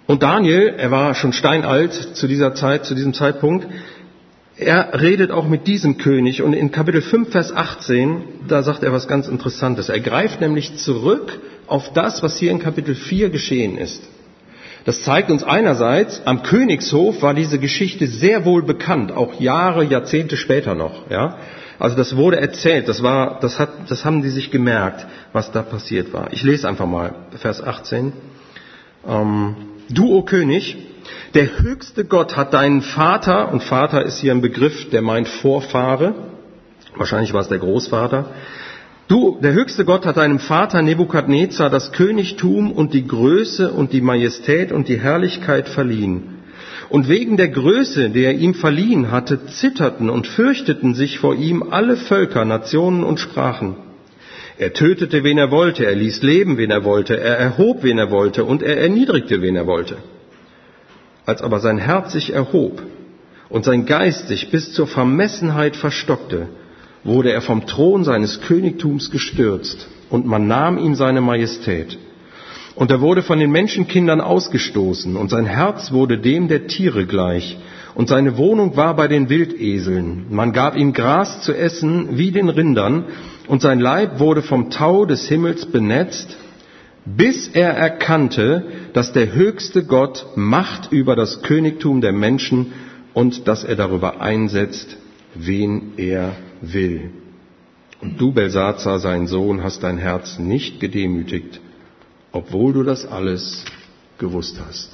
Und Daniel, er war schon steinalt zu dieser Zeit, zu diesem Zeitpunkt, er redet auch mit diesem König und in Kapitel fünf, Vers achtzehn, da sagt er was ganz Interessantes. Er greift nämlich zurück auf das, was hier in Kapitel vier geschehen ist. Das zeigt uns einerseits, am Königshof war diese Geschichte sehr wohl bekannt, auch Jahre, Jahrzehnte später noch, ja. Also das wurde erzählt, das war, das hat, das haben die sich gemerkt, was da passiert war. Ich lese einfach mal, Vers achtzehn. Ähm, du, o König, der höchste Gott hat deinen Vater, und Vater ist hier ein Begriff, der meint Vorfahre, wahrscheinlich war es der Großvater. Du, der höchste Gott hat deinem Vater Nebukadnezar das Königtum und die Größe und die Majestät und die Herrlichkeit verliehen. Und wegen der Größe, die er ihm verliehen hatte, zitterten und fürchteten sich vor ihm alle Völker, Nationen und Sprachen. Er tötete, wen er wollte, er ließ leben, wen er wollte, er erhob, wen er wollte, und er erniedrigte, wen er wollte. Als aber sein Herz sich erhob und sein Geist sich bis zur Vermessenheit verstockte, wurde er vom Thron seines Königtums gestürzt, und man nahm ihm seine Majestät. Und er wurde von den Menschenkindern ausgestoßen, und sein Herz wurde dem der Tiere gleich, und seine Wohnung war bei den Wildeseln. Man gab ihm Gras zu essen wie den Rindern, und sein Leib wurde vom Tau des Himmels benetzt, bis er erkannte, dass der höchste Gott Macht über das Königtum der Menschen und dass er darüber einsetzt, wen er will. Und du, Belsazar, sein Sohn, hast dein Herz nicht gedemütigt, obwohl du das alles gewusst hast.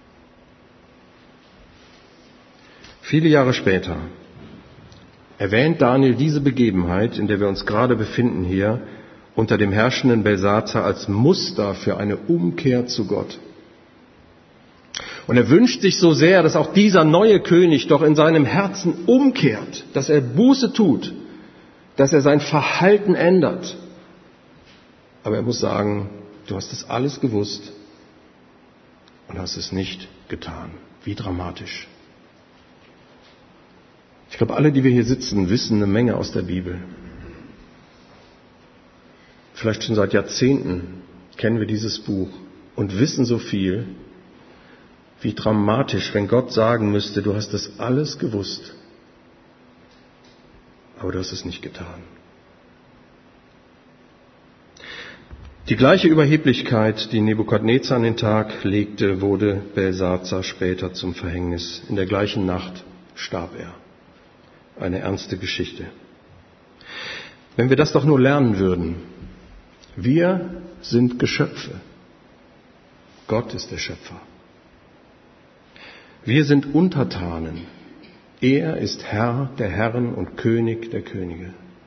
Viele Jahre später erwähnt Daniel diese Begebenheit, in der wir uns gerade befinden hier, unter dem herrschenden Belsazar als Muster für eine Umkehr zu Gott. Und er wünscht sich so sehr, dass auch dieser neue König doch in seinem Herzen umkehrt, dass er Buße tut, dass er sein Verhalten ändert. Aber er muss sagen, du hast das alles gewusst und hast es nicht getan. Wie dramatisch. Ich glaube, alle, die wir hier sitzen, wissen eine Menge aus der Bibel. Vielleicht schon seit Jahrzehnten kennen wir dieses Buch und wissen so viel. Wie dramatisch, wenn Gott sagen müsste, du hast das alles gewusst, aber du hast es nicht getan. Die gleiche Überheblichkeit, die Nebukadnezar an den Tag legte, wurde Belsazar später zum Verhängnis. In der gleichen Nacht starb er. Eine ernste Geschichte. Wenn wir das doch nur lernen würden. Wir sind Geschöpfe. Gott ist der Schöpfer. Wir sind Untertanen. Er ist Herr der Herren und König der Könige.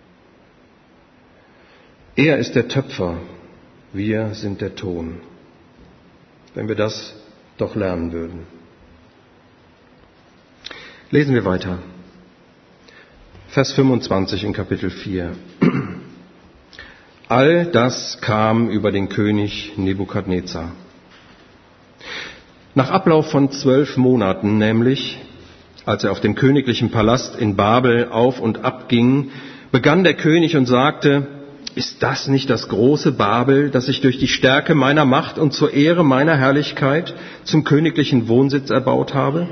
Er ist der Töpfer. Wir sind der Ton. Wenn wir das doch lernen würden. Lesen wir weiter. Vers fünfundzwanzig in Kapitel vier. All das kam über den König Nebukadnezar. Nach Ablauf von zwölf Monaten nämlich, als er auf dem königlichen Palast in Babel auf und ab ging, begann der König und sagte, ist das nicht das große Babel, das ich durch die Stärke meiner Macht und zur Ehre meiner Herrlichkeit zum königlichen Wohnsitz erbaut habe?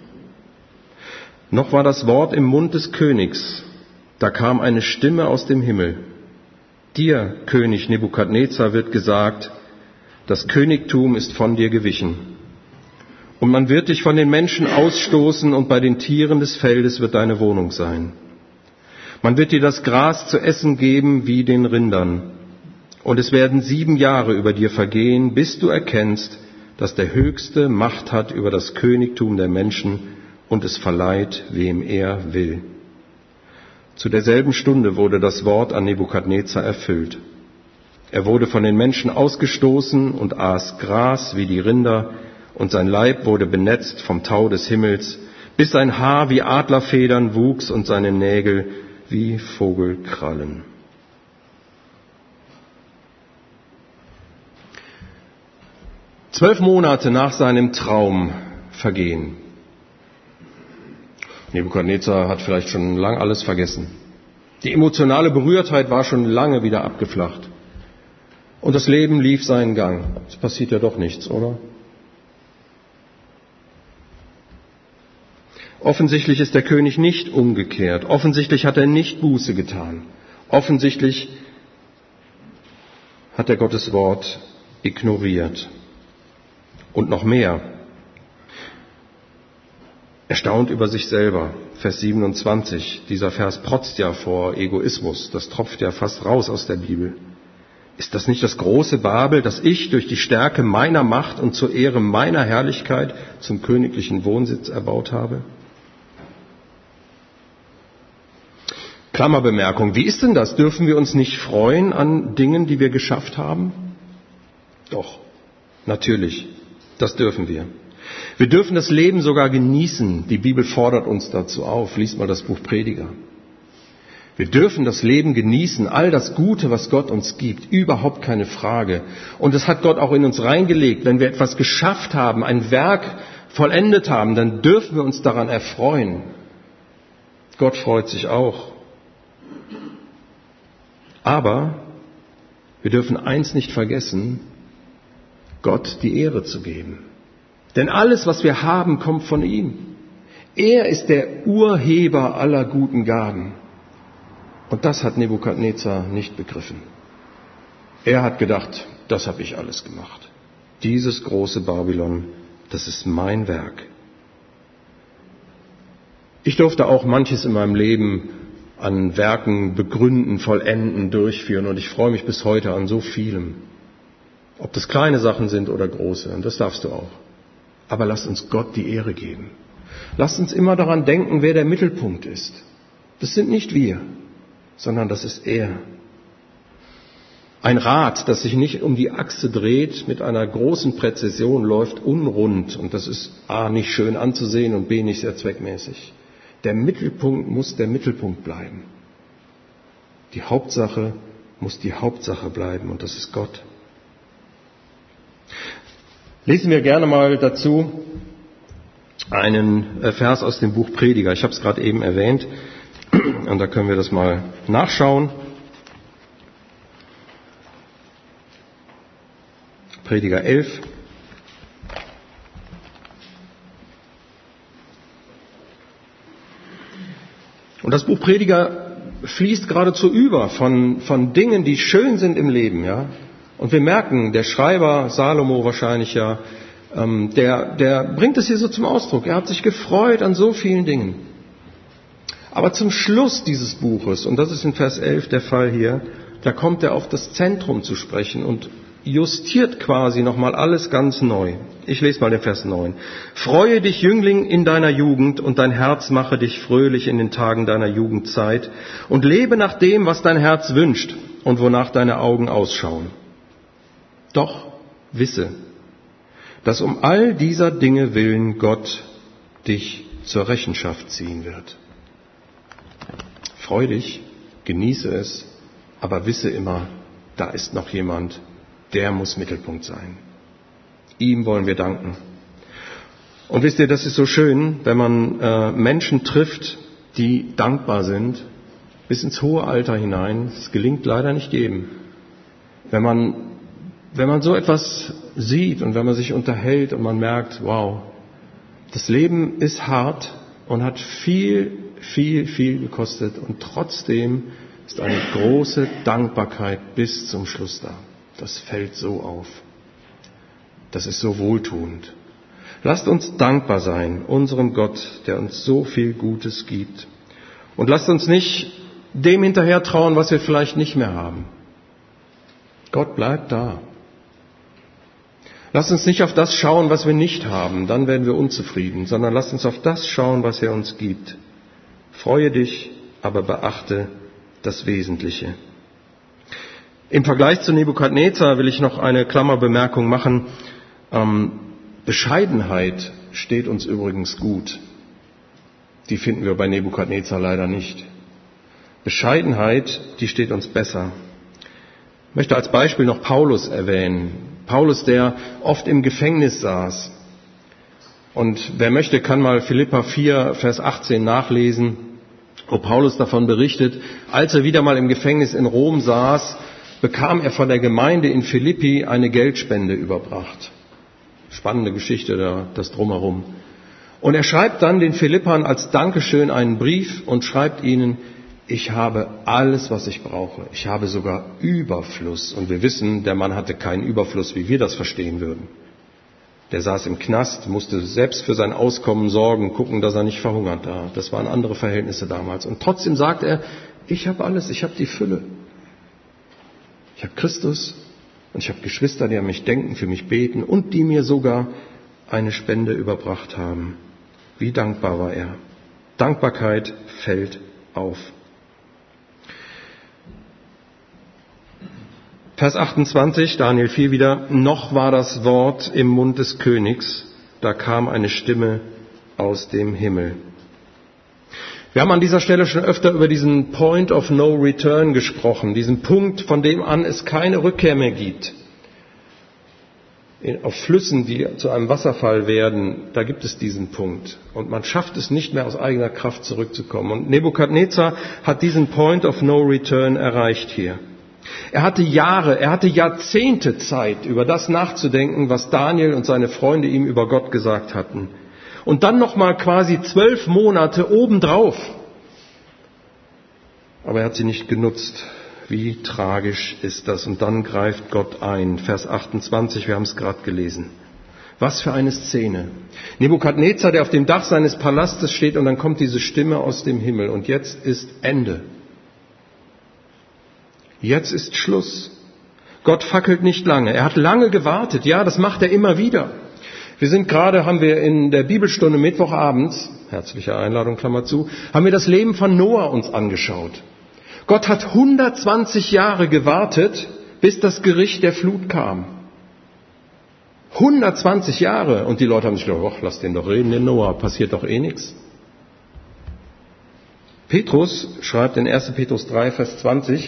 Noch war das Wort im Mund des Königs, da kam eine Stimme aus dem Himmel. Dir, König Nebukadnezar, wird gesagt, das Königtum ist von dir gewichen. Und man wird dich von den Menschen ausstoßen und bei den Tieren des Feldes wird deine Wohnung sein. Man wird dir das Gras zu essen geben wie den Rindern. Und es werden sieben Jahre über dir vergehen, bis du erkennst, dass der Höchste Macht hat über das Königtum der Menschen und es verleiht, wem er will. Zu derselben Stunde wurde das Wort an Nebukadnezar erfüllt. Er wurde von den Menschen ausgestoßen und aß Gras wie die Rinder, und sein Leib wurde benetzt vom Tau des Himmels, bis sein Haar wie Adlerfedern wuchs und seine Nägel wie Vogelkrallen. Zwölf Monate nach seinem Traum vergehen. Nebukadnezar hat vielleicht schon lang alles vergessen. Die emotionale Berührtheit war schon lange wieder abgeflacht. Und das Leben lief seinen Gang. Es passiert ja doch nichts, oder? Offensichtlich ist der König nicht umgekehrt. Offensichtlich hat er nicht Buße getan. Offensichtlich hat er Gottes Wort ignoriert. Und noch mehr. Erstaunt über sich selber. Vers siebenundzwanzig. Dieser Vers protzt ja vor Egoismus. Das tropft ja fast raus aus der Bibel. Ist das nicht das große Babel, das ich durch die Stärke meiner Macht und zur Ehre meiner Herrlichkeit zum königlichen Wohnsitz erbaut habe? Klammerbemerkung, wie ist denn das? Dürfen wir uns nicht freuen an Dingen, die wir geschafft haben? Doch, natürlich, das dürfen wir. Wir dürfen das Leben sogar genießen. Die Bibel fordert uns dazu auf. Lies mal das Buch Prediger. Wir dürfen das Leben genießen, all das Gute, was Gott uns gibt, überhaupt keine Frage. Und das hat Gott auch in uns reingelegt. Wenn wir etwas geschafft haben, ein Werk vollendet haben, dann dürfen wir uns daran erfreuen. Gott freut sich auch. Aber wir dürfen eins nicht vergessen, Gott die Ehre zu geben. Denn alles, was wir haben, kommt von ihm. Er ist der Urheber aller guten Gaben. Und das hat Nebukadnezar nicht begriffen. Er hat gedacht, das habe ich alles gemacht. Dieses große Babylon, das ist mein Werk. Ich durfte auch manches in meinem Leben an Werken begründen, vollenden, durchführen. Und ich freue mich bis heute an so vielem. Ob das kleine Sachen sind oder große. Und das darfst du auch. Aber lasst uns Gott die Ehre geben. Lasst uns immer daran denken, wer der Mittelpunkt ist. Das sind nicht wir, sondern das ist er. Ein Rad, das sich nicht um die Achse dreht, mit einer großen Präzision läuft unrund. Und das ist A, nicht schön anzusehen und B, nicht sehr zweckmäßig. Der Mittelpunkt muss der Mittelpunkt bleiben. Die Hauptsache muss die Hauptsache bleiben und das ist Gott. Lesen wir gerne mal dazu einen Vers aus dem Buch Prediger. Ich habe es gerade eben erwähnt und da können wir das mal nachschauen. Prediger elf. Und das Buch Prediger fließt geradezu über von, von Dingen, die schön sind im Leben, ja. Und wir merken, der Schreiber, Salomo wahrscheinlich ja, ähm, der, der bringt es hier so zum Ausdruck. Er hat sich gefreut an so vielen Dingen. Aber zum Schluss dieses Buches, und das ist in Vers elf der Fall hier, da kommt er auf das Zentrum zu sprechen und justiert quasi nochmal alles ganz neu. Ich lese mal den Vers neun. Freue dich, Jüngling, in deiner Jugend und dein Herz mache dich fröhlich in den Tagen deiner Jugendzeit und lebe nach dem, was dein Herz wünscht und wonach deine Augen ausschauen. Doch wisse, dass um all dieser Dinge willen Gott dich zur Rechenschaft ziehen wird. Freu dich, genieße es, aber wisse immer, da ist noch jemand, der muss Mittelpunkt sein. Ihm wollen wir danken. Und wisst ihr, das ist so schön, wenn man äh, Menschen trifft, die dankbar sind, bis ins hohe Alter hinein. Das gelingt leider nicht jedem. Wenn man, wenn man so etwas sieht und wenn man sich unterhält und man merkt, wow, das Leben ist hart und hat viel, viel, viel gekostet und trotzdem ist eine große Dankbarkeit bis zum Schluss da. Das fällt so auf. Das ist so wohltuend. Lasst uns dankbar sein, unserem Gott, der uns so viel Gutes gibt. Und lasst uns nicht dem hinterher trauen, was wir vielleicht nicht mehr haben. Gott bleibt da. Lasst uns nicht auf das schauen, was wir nicht haben, dann werden wir unzufrieden, sondern lasst uns auf das schauen, was er uns gibt. Freue dich, aber beachte das Wesentliche. Im Vergleich zu Nebukadnezar will ich noch eine Klammerbemerkung machen. Ähm, Bescheidenheit steht uns übrigens gut. Die finden wir bei Nebukadnezar leider nicht. Bescheidenheit, die steht uns besser. Ich möchte als Beispiel noch Paulus erwähnen. Paulus, der oft im Gefängnis saß. Und wer möchte, kann mal Philipper vier, Vers achtzehn nachlesen, wo Paulus davon berichtet, als er wieder mal im Gefängnis in Rom saß, bekam er von der Gemeinde in Philippi eine Geldspende überbracht. Spannende Geschichte, da, das Drumherum. Und er schreibt dann den Philippern als Dankeschön einen Brief und schreibt ihnen, ich habe alles, was ich brauche. Ich habe sogar Überfluss. Und wir wissen, der Mann hatte keinen Überfluss, wie wir das verstehen würden. Der saß im Knast, musste selbst für sein Auskommen sorgen, gucken, dass er nicht verhungert da. Das waren andere Verhältnisse damals. Und trotzdem sagt er, ich habe alles, ich habe die Fülle. Ich habe Christus und ich habe Geschwister, die an mich denken, für mich beten und die mir sogar eine Spende überbracht haben. Wie dankbar war er. Dankbarkeit fällt auf. Vers achtundzwanzig, Daniel vier wieder, noch war das Wort im Mund des Königs, da kam eine Stimme aus dem Himmel. Wir haben an dieser Stelle schon öfter über diesen Point of No Return gesprochen, diesen Punkt, von dem an es keine Rückkehr mehr gibt. Auf Flüssen, die zu einem Wasserfall werden, da gibt es diesen Punkt. Und man schafft es nicht mehr aus eigener Kraft zurückzukommen. Und Nebukadnezar hat diesen Point of No Return erreicht hier. Er hatte Jahre, er hatte Jahrzehnte Zeit, über das nachzudenken, was Daniel und seine Freunde ihm über Gott gesagt hatten. Und dann nochmal quasi zwölf Monate obendrauf. Aber er hat sie nicht genutzt. Wie tragisch ist das? Und dann greift Gott ein. Vers achtundzwanzig, wir haben es gerade gelesen. Was für eine Szene. Nebukadnezar, der auf dem Dach seines Palastes steht, und dann kommt diese Stimme aus dem Himmel. Und jetzt ist Ende. Jetzt ist Schluss. Gott fackelt nicht lange. Er hat lange gewartet. Ja, das macht er immer wieder. Wir sind gerade, haben wir in der Bibelstunde Mittwochabends, herzliche Einladung, Klammer zu, haben wir das Leben von Noah uns angeschaut. Gott hat hundertzwanzig Jahre gewartet, bis das Gericht der Flut kam. hundertzwanzig Jahre. Und die Leute haben sich gedacht, ach, lass den doch reden, den Noah, passiert doch eh nichts. Petrus schreibt in erster Petrus drei, Vers zwanzig,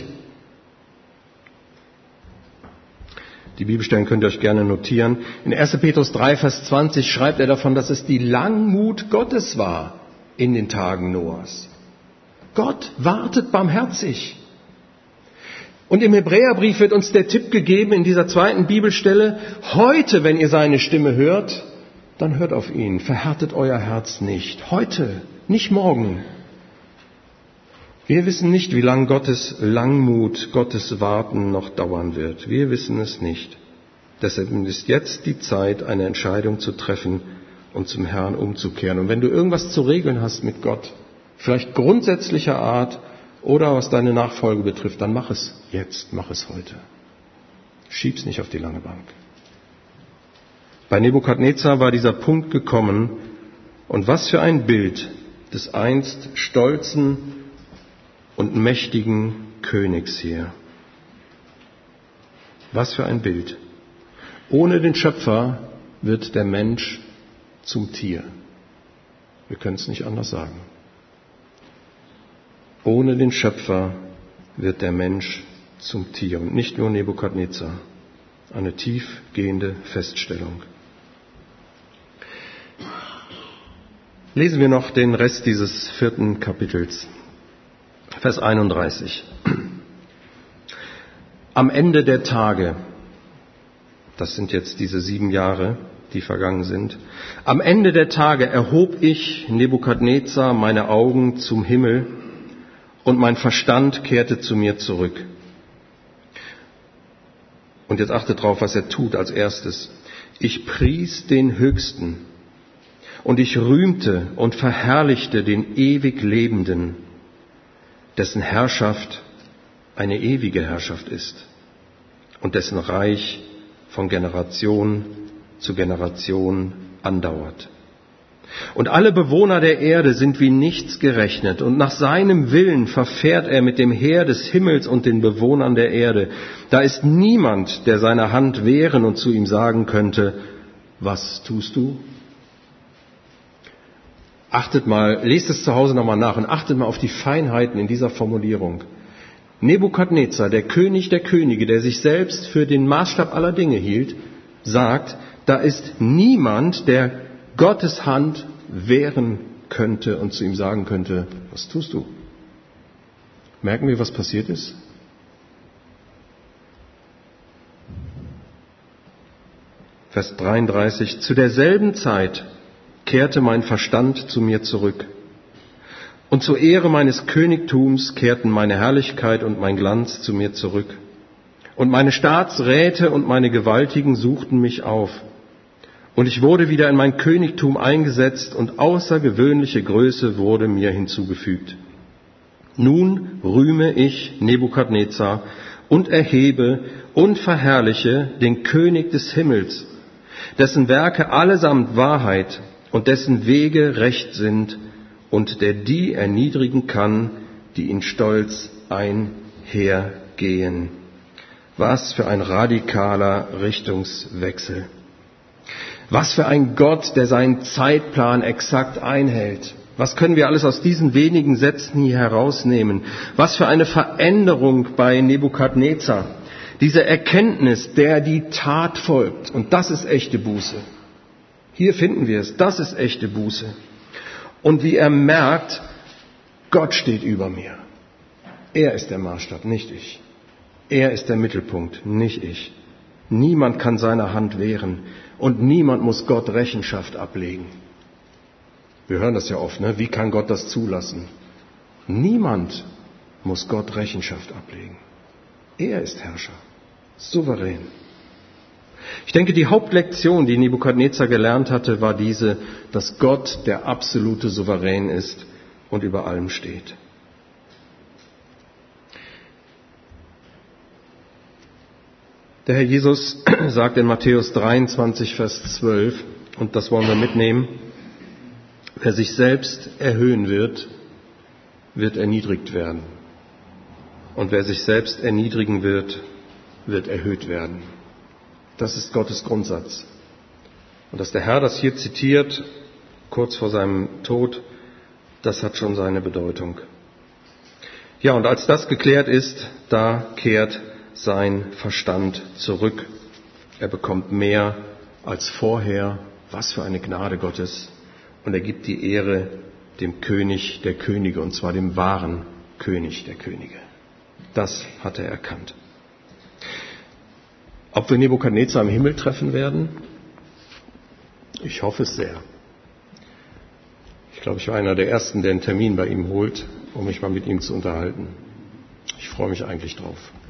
die Bibelstellen könnt ihr euch gerne notieren. In erster Petrus drei, Vers zwanzig schreibt er davon, dass es die Langmut Gottes war in den Tagen Noahs. Gott wartet barmherzig. Und im Hebräerbrief wird uns der Tipp gegeben in dieser zweiten Bibelstelle, heute, wenn ihr seine Stimme hört, dann hört auf ihn, verhärtet euer Herz nicht. Heute, nicht morgen. Wir wissen nicht, wie lange Gottes Langmut, Gottes Warten noch dauern wird. Wir wissen es nicht. Deshalb ist jetzt die Zeit, eine Entscheidung zu treffen und zum Herrn umzukehren. Und wenn du irgendwas zu regeln hast mit Gott, vielleicht grundsätzlicher Art oder was deine Nachfolge betrifft, dann mach es jetzt, mach es heute. Schieb's nicht auf die lange Bank. Bei Nebukadnezar war dieser Punkt gekommen, und was für ein Bild des einst stolzen und mächtigen Königs hier. Was für ein Bild. Ohne den Schöpfer wird der Mensch zum Tier. Wir können es nicht anders sagen. Ohne den Schöpfer wird der Mensch zum Tier. Und nicht nur Nebukadnezar. Eine tiefgehende Feststellung. Lesen wir noch den Rest dieses vierten Kapitels. Vers einunddreißig. Am Ende der Tage, das sind jetzt diese sieben Jahre, die vergangen sind, am Ende der Tage erhob ich, Nebukadnezar, meine Augen zum Himmel und mein Verstand kehrte zu mir zurück. Und jetzt achtet drauf, was er tut als erstes. Ich pries den Höchsten und ich rühmte und verherrlichte den ewig Lebenden, dessen Herrschaft eine ewige Herrschaft ist und dessen Reich von Generation zu Generation andauert. Und alle Bewohner der Erde sind wie nichts gerechnet, und nach seinem Willen verfährt er mit dem Heer des Himmels und den Bewohnern der Erde. Da ist niemand, der seine Hand wehren und zu ihm sagen könnte, was tust du? Achtet mal, lest es zu Hause nochmal nach und achtet mal auf die Feinheiten in dieser Formulierung. Nebukadnezar, der König der Könige, der sich selbst für den Maßstab aller Dinge hielt, sagt, da ist niemand, der Gottes Hand wehren könnte und zu ihm sagen könnte, was tust du? Merken wir, was passiert ist? Vers dreiunddreißig, zu derselben Zeit kehrte mein Verstand zu mir zurück. Und zur Ehre meines Königtums kehrten meine Herrlichkeit und mein Glanz zu mir zurück. Und meine Staatsräte und meine Gewaltigen suchten mich auf. Und ich wurde wieder in mein Königtum eingesetzt und außergewöhnliche Größe wurde mir hinzugefügt. Nun rühme ich Nebukadnezar und erhebe und verherrliche den König des Himmels, dessen Werke allesamt Wahrheit und dessen Wege recht sind und der die erniedrigen kann, die in Stolz einhergehen. Was für ein radikaler Richtungswechsel. Was für ein Gott, der seinen Zeitplan exakt einhält. Was können wir alles aus diesen wenigen Sätzen hier herausnehmen? Was für eine Veränderung bei Nebukadnezar. Diese Erkenntnis, der die Tat folgt. Und das ist echte Buße. Hier finden wir es. Das ist echte Buße. Und wie er merkt, Gott steht über mir. Er ist der Maßstab, nicht ich. Er ist der Mittelpunkt, nicht ich. Niemand kann seine Hand wehren und niemand muss Gott Rechenschaft ablegen. Wir hören das ja oft, ne? Wie kann Gott das zulassen? Niemand muss Gott Rechenschaft ablegen. Er ist Herrscher, souverän. Ich denke, die Hauptlektion, die Nebukadnezar gelernt hatte, war diese, dass Gott der absolute Souverän ist und über allem steht. Der Herr Jesus sagt in Matthäus dreiundzwanzig, Vers zwölf, und das wollen wir mitnehmen, wer sich selbst erhöhen wird, wird erniedrigt werden. Und wer sich selbst erniedrigen wird, wird erhöht werden. Das ist Gottes Grundsatz. Und dass der Herr das hier zitiert, kurz vor seinem Tod, das hat schon seine Bedeutung. Ja, und als das geklärt ist, da kehrt sein Verstand zurück. Er bekommt mehr als vorher. Was für eine Gnade Gottes. Und er gibt die Ehre dem König der Könige, und zwar dem wahren König der Könige. Das hat er erkannt. Ob wir Nebukadnezar im Himmel treffen werden? Ich hoffe es sehr. Ich glaube, ich war einer der Ersten, der einen Termin bei ihm holt, um mich mal mit ihm zu unterhalten. Ich freue mich eigentlich drauf.